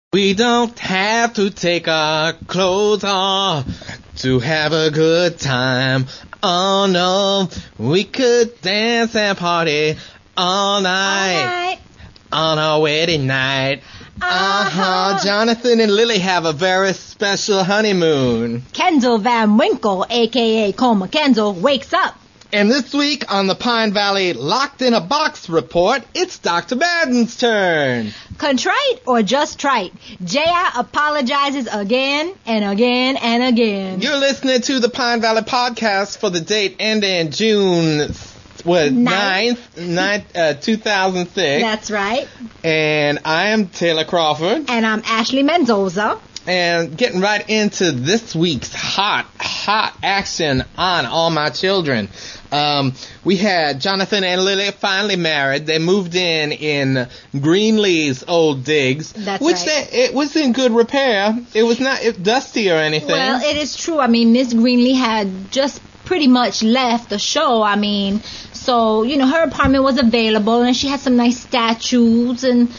We don't have to take our clothes off to have a good time. Oh no, we could dance and party all night on our wedding night. Jonathan and Lily have a very special honeymoon. Kendall Van Winkle, a.k.a. Coma Kendall, wakes up. And this week on the Pine Valley Locked in a Box report, it's Dr. Madden's turn. Contrite or just trite? J.I. apologizes again and again and again. You're listening to the Pine Valley podcast for the date ending June 9th, 2006. That's right. And I am Taylor Crawford. And I'm Ashley Mendoza. And getting right into this week's hot action on All My Children. We had Jonathan and Lily finally married. They moved in Greenlee's old digs. That's which right. It was in good repair. It was not dusty or anything. Well, it is true. I mean, Miss Greenlee had just pretty much left the show. I mean, so, her apartment was available, and she had some nice statues, and,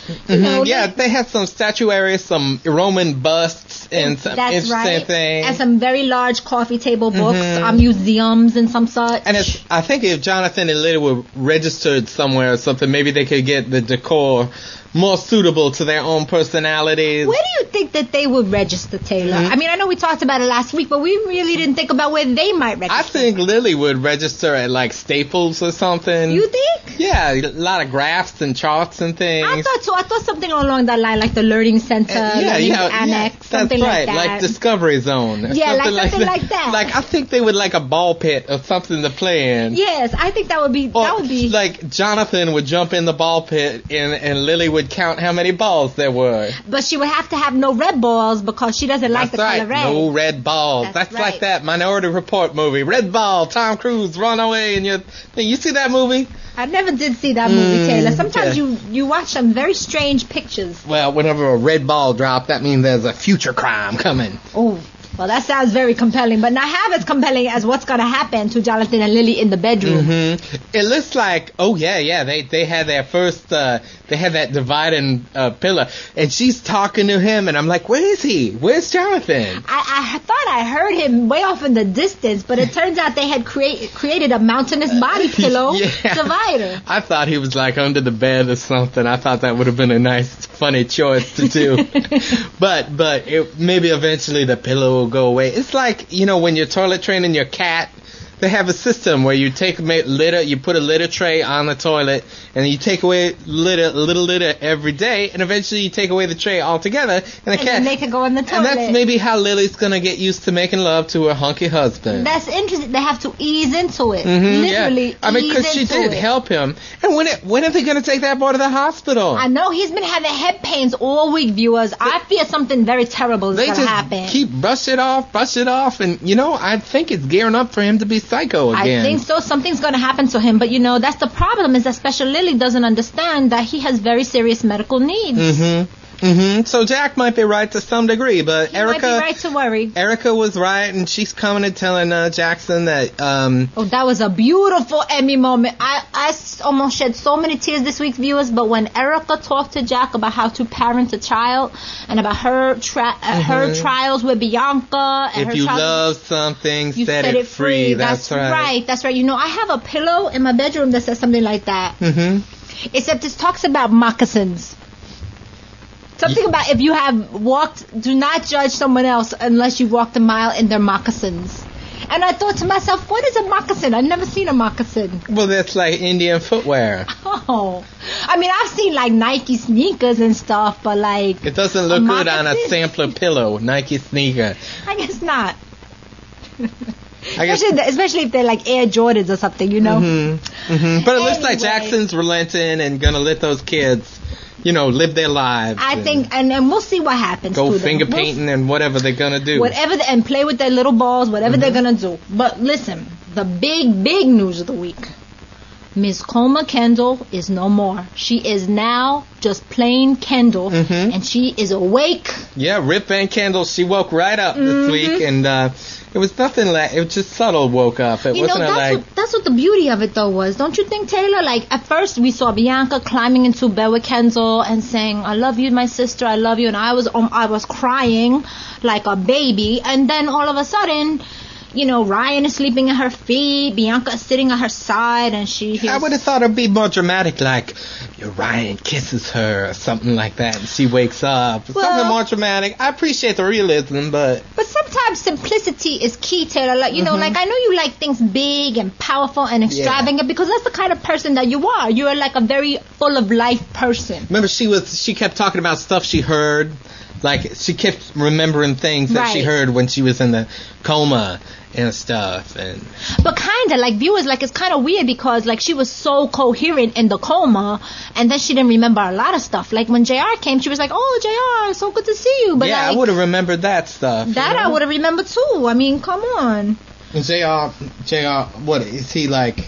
they had some statuary, some Roman busts, and some interesting things. And some very large coffee table books, museums, and some such. And I think if Jonathan and Lily were registered somewhere or something, maybe they could get the decor more suitable to their own personalities. Where do you think that they would register, Taylor? I mean, I know we talked about it last week, but we really didn't think about where they might register. I think Lily would register at, like, Staples or something. You think? Yeah, a lot of graphs and charts and things. I thought so. I thought something along that line, like the Learning Center, Annex, something right, like that. Like Discovery Zone. Yeah, something like that. Like, I think they would like a ball pit or something to play in. Yes, I think that would be... Like, Jonathan would jump in the ball pit and Lily would count how many balls there were. But she would have to have no red balls because she doesn't like the color red. No red balls. That's right. Like that Minority Report movie. Red ball, Tom Cruise, run away. And you see that movie? I never did see that movie, Taylor. Sometimes you watch some very strange pictures. Well, whenever a red ball drops, that means there's a future crime coming. Oh. Well, that sounds very compelling, but not half as compelling as what's going to happen to Jonathan and Lily in the bedroom. It looks like, they had their first, they had that dividing pillar, and she's talking to him, and I'm like, where is he? Where's Jonathan? I thought I heard him way off in the distance, but it turns out they had created a mountainous body pillow divider. I thought he was like under the bed or something. I thought that would have been a nice, funny choice to do. but maybe eventually the pillow will go away. It's like, when you're toilet training your cat, they have a system where you take litter, you put a litter tray on the toilet, and you take away little litter every day, and eventually you take away the tray altogether, and the cat... then they can go in the toilet. And that's maybe how Lily's gonna get used to making love to her hunky husband. That's interesting. They have to ease into it. Literally, I mean, because she did help him. And when are they gonna take that boy to the hospital? I know, he's been having head pains all week, viewers. I fear something very terrible is gonna happen. They just keep brush it off, and, I think it's gearing up for him to be psycho again. I think so. Something's going to happen to him. But, that's the problem, is that Special Lily doesn't understand that he has very serious medical needs. So Jack might be right to some degree, but Erica might be right to worry. Erica was right, and she's coming and telling Jackson that... that was a beautiful Emmy moment. I almost shed so many tears this week, viewers, but when Erica talked to Jack about how to parent a child and about her trials with Bianca... and if you love something, set it free. That's right. That's right. I have a pillow in my bedroom that says something like that. Except it talks about moccasins. Something about if you have walked, do not judge someone else unless you walked a mile in their moccasins. And I thought to myself, what is a moccasin? I've never seen a moccasin. Well, that's like Indian footwear. Oh. I mean, I've seen like Nike sneakers and stuff, but like... It doesn't look good on a sampler pillow, Nike sneaker. I guess not. Especially if they're like Air Jordans or something, But it looks like Jackson's relenting and gonna let those kids... live their lives. I think, and we'll see what happens. Go finger painting and whatever they're gonna do. And play with their little balls, whatever they're gonna do. But listen, the big news of the week. Miss Coma Kendall is no more. She is now just plain Kendall, and she is awake. Yeah, Rip Van Kendall, she woke right up this week, and it was nothing like, it was just subtle woke up. It wasn't that's what the beauty of it though was. Don't you think, Taylor? Like, at first we saw Bianca climbing into bed with Kendall and saying, I love you, my sister, I love you, and I was crying like a baby, and then all of a sudden, you know, Ryan is sleeping at her feet, Bianca is sitting at her side, and I would have thought it'd be more dramatic, like Ryan kisses her or something like that, and she wakes up. Something more dramatic. I appreciate the realism, but sometimes simplicity is key, Taylor. Like, you know, like, I know you like things big and powerful and extravagant because that's the kind of person that you are. You're like a very full of life person. Remember, she kept talking about stuff she heard. Like, she kept remembering things that she heard when she was in the coma and stuff. But kind of, like, viewers, like, it's kind of weird because, like, she was so coherent in the coma, and then she didn't remember a lot of stuff. Like, when JR came, she was like, oh, JR, so good to see you. But yeah, I would have remembered that stuff. That I would have remembered, too. I mean, come on. JR, what, is he like...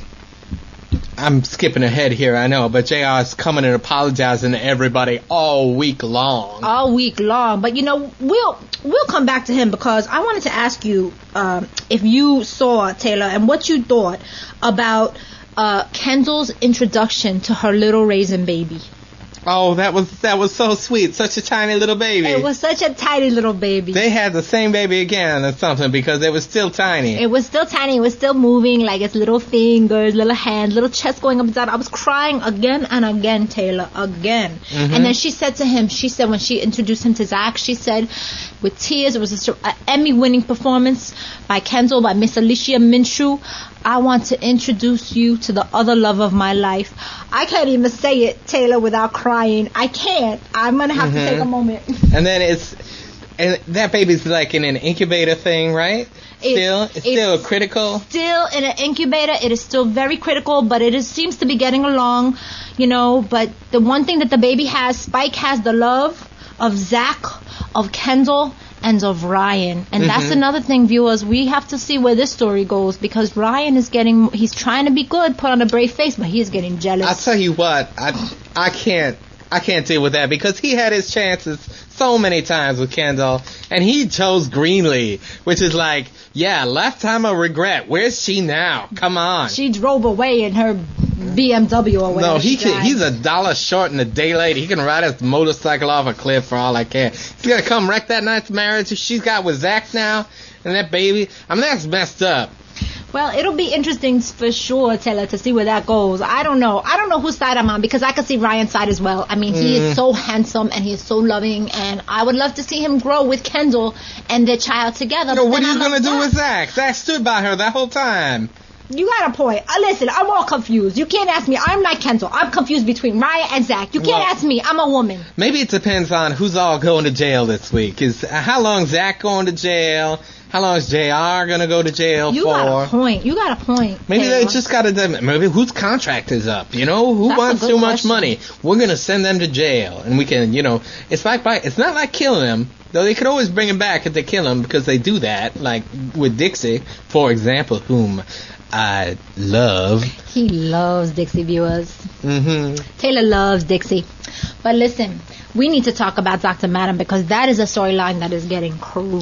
I'm skipping ahead here, I know, but JR is coming and apologizing to everybody all week long. All week long. But, you know, we'll come back to him because I wanted to ask you if you saw, Taylor, and what you thought about Kendall's introduction to her little raisin baby. Oh, that was so sweet. Such a tiny little baby. It was such a tiny little baby. They had the same baby again or something because it was still tiny. It was still tiny. It was still moving, like its little fingers, little hands, little chest going up and down. I was crying again and again, Taylor, again. And then she said to him, when she introduced him to Zach, she said with tears, it was an Emmy-winning performance by Kendall, by Miss Alicia Minshew. I want to introduce you to the other love of my life. I can't even say it, Taylor, without crying. I can't. I'm going to have to take a moment. And then that baby's like in an incubator thing, right? It's still critical. Still in an incubator. It is still very critical, but it seems to be getting along, you know. But the one thing that the baby has, Spike has the love of Zach, of Kendall, and of Ryan. And that's another thing, viewers. We have to see where this story goes because Ryan is he's trying to be good, put on a brave face, but he is getting jealous. I'll tell you what, I can't deal with that because he had his chances so many times with Kendall and he chose Greenlee, which is like, yeah, lifetime of regret. Where's she now? Come on. She drove away in her BMW or whatever. No, he's $1 short and a day late. He can ride his motorcycle off a cliff for all I care. He's gonna come wreck that nice marriage she's got with Zach now and that baby. I mean, that's messed up. Well, it'll be interesting for sure, Taylor, to see where that goes. I don't know whose side I'm on because I could see Ryan's side as well. I mean, he is so handsome and he is so loving, and I would love to see him grow with Kendall and their child together. No, what are you going to do with Zach? Zach stood by her that whole time. You got a point. Listen, I'm all confused. You can't ask me. I'm like Kendall. I'm confused between Ryan and Zach. You can't ask me. I'm a woman. Maybe it depends on who's all going to jail this week. How long is Zach going to jail? How long is JR going to go to jail for? You got a point. Maybe Taylor. They just got to, maybe whose contract is up, you know? Who wants too much money? We're going to send them to jail. And we can, you know, it's not like killing them. Though they could always bring him back if they kill him because they do that. Like with Dixie, for example, whom I love. He loves Dixie, viewers. Taylor loves Dixie. But listen, we need to talk about Dr. Madden because that is a storyline that is getting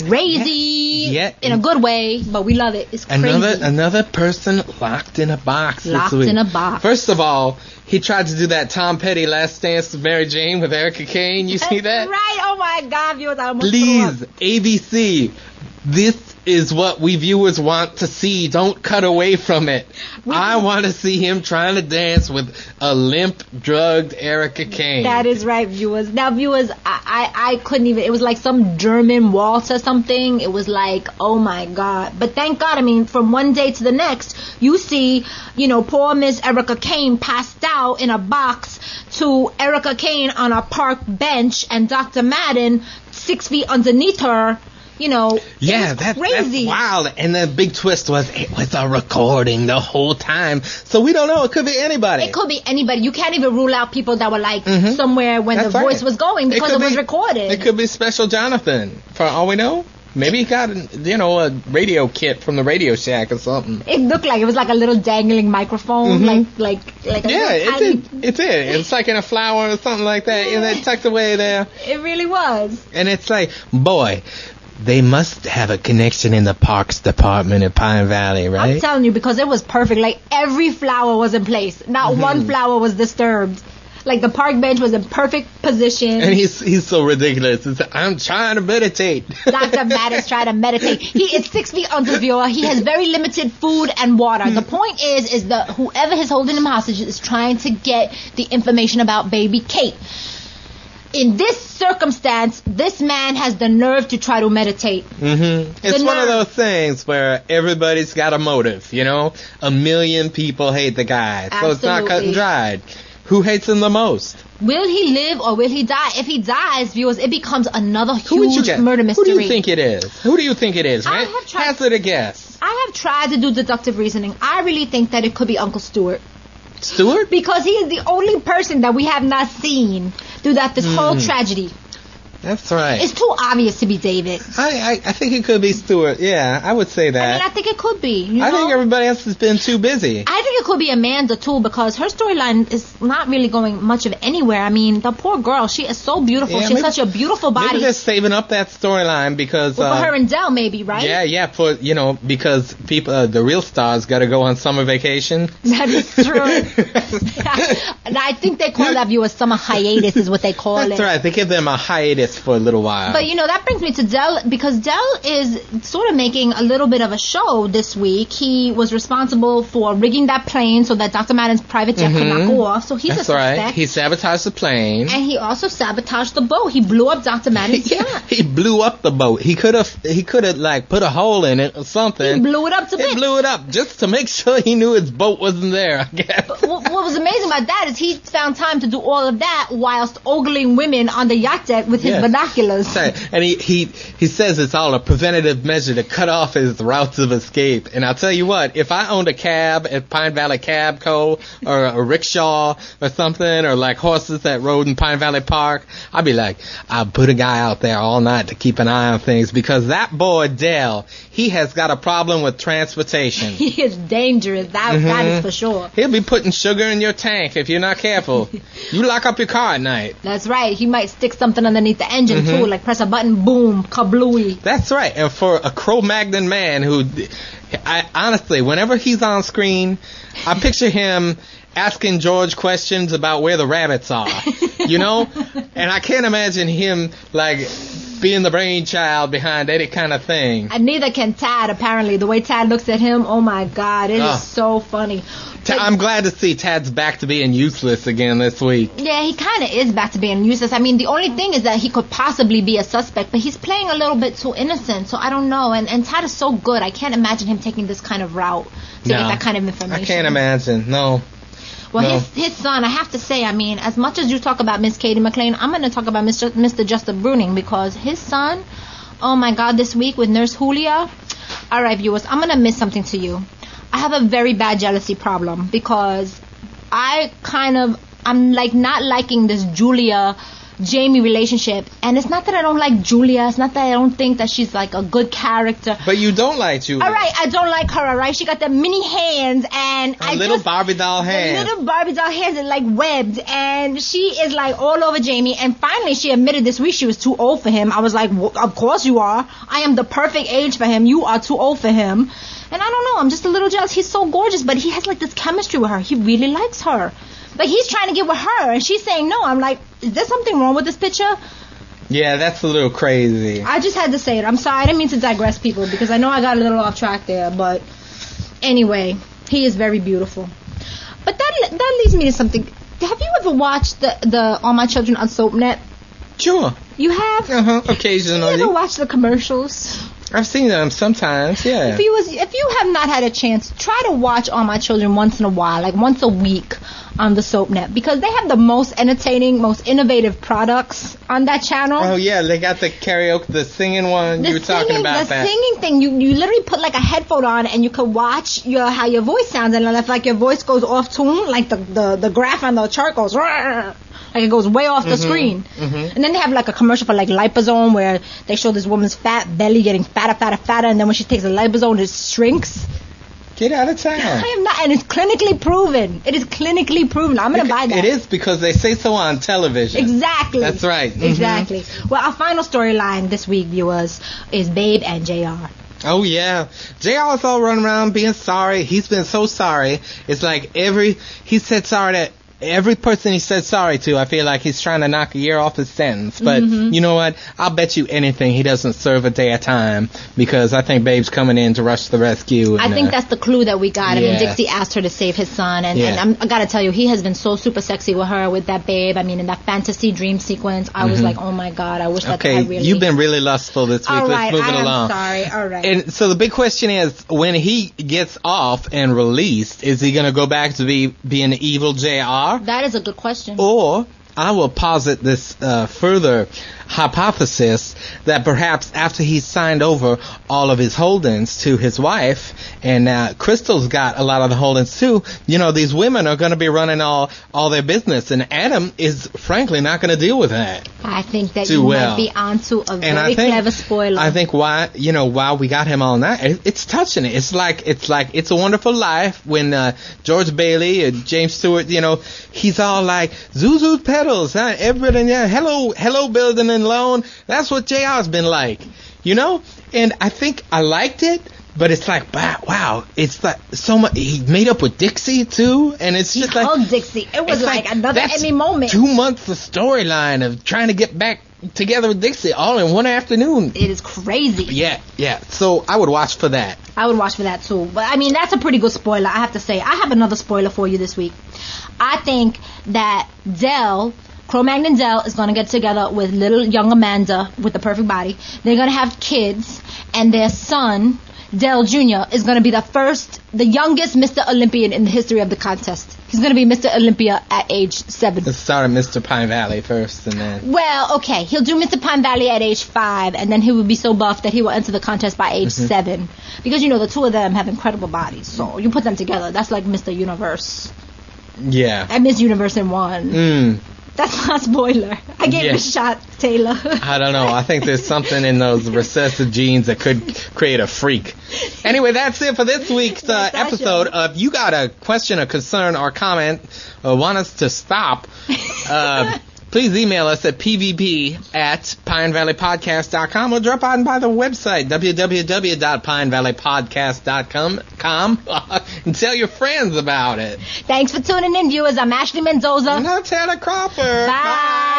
crazy in a good way, but we love it. It's crazy. Another person locked in a box this week. In a box. First of all, he tried to do that Tom Petty Last Dance with Mary Jane with Erica Kane. You see that? Right. Oh my God, viewers, I almost Please, ABC, this is what we viewers want to see. Don't cut away from it. I want to see him trying to dance with a limp, drugged Erica Kane. That is right, viewers. Now, viewers, I couldn't even. It was like some German waltz or something. It was like, oh my God. But thank God, I mean, from one day to the next, you see, you know, poor Miss Erica Kane passed out in a box to Erica Kane on a park bench and Dr. Madden 6 feet underneath her. You know, yeah, that's wild. And the big twist was it was a recording the whole time. So we don't know. It could be anybody. It could be anybody. You can't even rule out people that were like somewhere when the voice was going because it was recorded. It could be Special Jonathan, for all we know. Maybe he got, a radio kit from the Radio Shack or something. It looked like it was like a little dangling microphone, like a it did. It's like in a flower or something like that, and it's tucked away there. It really was. And it's like, boy, they must have a connection in the parks department at Pine Valley, right? I'm telling you, because it was perfect. Like, every flower was in place. Not one flower was disturbed. Like, the park bench was in perfect position. And he's so ridiculous. It's, I'm trying to meditate. Dr. Matt is trying to meditate. He is 6 feet under, viewer. He has very limited food and water. The point is that whoever is holding him hostage is trying to get the information about baby Kate. In this circumstance, this man has the nerve to try to meditate. It's one of those things where everybody's got a motive, A million people hate the guy. So It's not cut and dried. Who hates him the most? Will he live or will he die? If he dies, viewers, it becomes another huge murder mystery. Who do you think it is? Right? Hazard a guess. I have tried to do deductive reasoning. I really think that it could be Uncle Stuart. Stuart? Because he is the only person that we have not seen through this whole tragedy. That's right. It's too obvious to be David. I think it could be Stuart. Yeah, I would say that. I think it could be. I think everybody else has been too busy. I think it could be Amanda, too, because her storyline is not really going much of anywhere. I mean, the poor girl, she is so beautiful. She has such a beautiful body. Maybe they're saving up that storyline because... for her and Dell, maybe, right? Yeah, because people, the real stars got to go on summer vacation. That is true. And I think they call that view a summer hiatus is what they call it. That's right. They give them a hiatus for a little while. But, that brings me to Dell, because Dell is sort of making a little bit of a show this week. He was responsible for rigging that plane so that Dr. Madden's private jet could not go off. So he's a suspect. Right. He sabotaged the plane. And he also sabotaged the boat. He blew up Dr. Madden's yacht. He blew up the boat. He could have put a hole in it or something. He blew it up to bits. He blew it up just to make sure he knew his boat wasn't there, I guess. But what was amazing about that is he found time to do all of that whilst ogling women on the yacht deck with his binoculars. Right. And he says it's all a preventative measure to cut off his routes of escape. And I'll tell you what, if I owned a cab at Pine Valley Cab Co. or a rickshaw or something, or like horses that rode in Pine Valley Park, I'd be like, I'll put a guy out there all night to keep an eye on things, because that boy Dell, he has got a problem with transportation. He is dangerous. That is for sure. He'll be putting sugar in your tank if you're not careful. You lock up your car at night. That's right. He might stick something underneath the engine too, like press a button, boom, kablooey. That's right. And for a Cro-Magnon man who, honestly, whenever he's on screen, I picture him asking George questions about where the rabbits are, And I can't imagine him, being the brainchild behind any kind of thing. And neither can Tad, apparently. The way Tad looks at him, oh my God, it is so funny. I'm glad to see Tad's back to being useless again this week. Yeah, he kind of is back to being useless. I mean, the only thing is that he could possibly be a suspect, but he's playing a little bit too innocent, so I don't know. And Tad is so good. I can't imagine him taking this kind of route to get that kind of information. I can't imagine. No. Well, his son, I have to say, I mean, as much as you talk about Miss Katie McLean, I'm going to talk about Mr. Justin Bruning, because his son, oh my God, this week with Nurse Julia. All right, viewers, I'm going to admit something to you. I have a very bad jealousy problem, because I'm not liking this Julia-Jamie relationship. And it's not that I don't like Julia. It's not that I don't think that she's a good character. But you don't like Julia. All right, I don't like her, all right? She got the mini hands and little Barbie doll hands. The little Barbie doll hands are webbed, and she is all over Jamie. And finally, she admitted this week she was too old for him. I was like, well, of course you are. I am the perfect age for him. You are too old for him. And I don't know, I'm just a little jealous. He's so gorgeous, but he has this chemistry with her. He really likes her. But he's trying to get with her, and she's saying no. I'm like, is there something wrong with this picture? Yeah, that's a little crazy. I just had to say it. I'm sorry. I didn't mean to digress, people, because I know I got a little off track there. But anyway, he is very beautiful. But that leads me to something. Have you ever watched the All My Children on SoapNet? Sure. You have? Occasionally. Have you ever watched the commercials? I've seen them sometimes, yeah. If you have not had a chance, try to watch All My Children once in a while, once a week on the SoapNet, because they have the most entertaining, most innovative products on that channel. Oh, yeah, they got the karaoke, the singing one. You were talking about that. The singing thing, you literally put a headphone on and you can watch how your voice sounds, and if your voice goes off tune, the graph on the chart goes, Like it goes way off the screen. And then they have like a commercial for like liposome where they show this woman's fat belly getting fatter, and then when she takes a liposome, it shrinks. Get out of town. I am not, and it's clinically proven. It is clinically proven. I'm going to buy that. It is because they say so on television. Exactly. That's right. Exactly. Well, our final storyline this week, viewers, is Babe and JR. Oh, yeah. JR is all running around being sorry. He's been so sorry. It's like he said sorry to every person he said sorry to. I feel like he's trying to knock a year off his sentence. But you know what? I'll bet you anything he doesn't serve a day of time because I think Babe's coming in to rush the rescue. And, I think that's the clue that we got. I mean, Dixie asked her to save his son. And I got to tell you, he has been so super sexy with her, with that Babe. I mean, in that fantasy dream sequence, I was like, oh, my God, I wish that I really... Okay, you've been really lustful this week. Let's move it along. Sorry. All right. And so the big question is, when he gets off and released, is he going to go back to being evil JR? That is a good question. Or I will posit this further hypothesis that perhaps after he signed over all of his holdings to his wife, and Crystal's got a lot of the holdings too, you know, these women are going to be running all their business, and Adam is frankly not going to deal with that. I think that you might be onto a very clever spoiler. I think why we got him all night, it's touching it. It's like It's a Wonderful Life when George Bailey and James Stewart, you know, he's all like Zuzu's pedals, huh? Everybody, hello building and loan. That's what JR's been like, you know. And I think I liked it, but it's like wow, it's like so much. He made up with Dixie too, and it's just like Dixie. It was like another Emmy moment. 2 months of storyline of trying to get back together with Dixie all in one afternoon. It is crazy. Yeah. So I would watch for that. I would watch for that too. But I mean, that's a pretty good spoiler, I have to say. I have another spoiler for you this week. I think that Cro-Magnon Dell is going to get together with little young Amanda with the perfect body. They're going to have kids, and their son, Dell Jr., is going to be the youngest Mr. Olympian in the history of the contest. He's going to be Mr. Olympia at age 7. Let's start at Mr. Pine Valley first, and then... Well, okay, he'll do Mr. Pine Valley at age 5, and then he will be so buff that he will enter the contest by age 7. Because, you know, the two of them have incredible bodies, so you put them together, that's like Mr. Universe. Yeah. And Miss Universe in one. That's not spoiler. I gave it a shot, Taylor. I don't know. I think there's something in those recessive genes that could create a freak. Anyway, that's it for this week's episode. If you got a question, a concern, or comment, or want us to stop, please email us at pvp@pinevalleypodcast.com or drop on by the website, www.pinevalleypodcast.com, and tell your friends about it. Thanks for tuning in, viewers. I'm Ashley Mendoza. And I'm Taylor Crawford. Bye.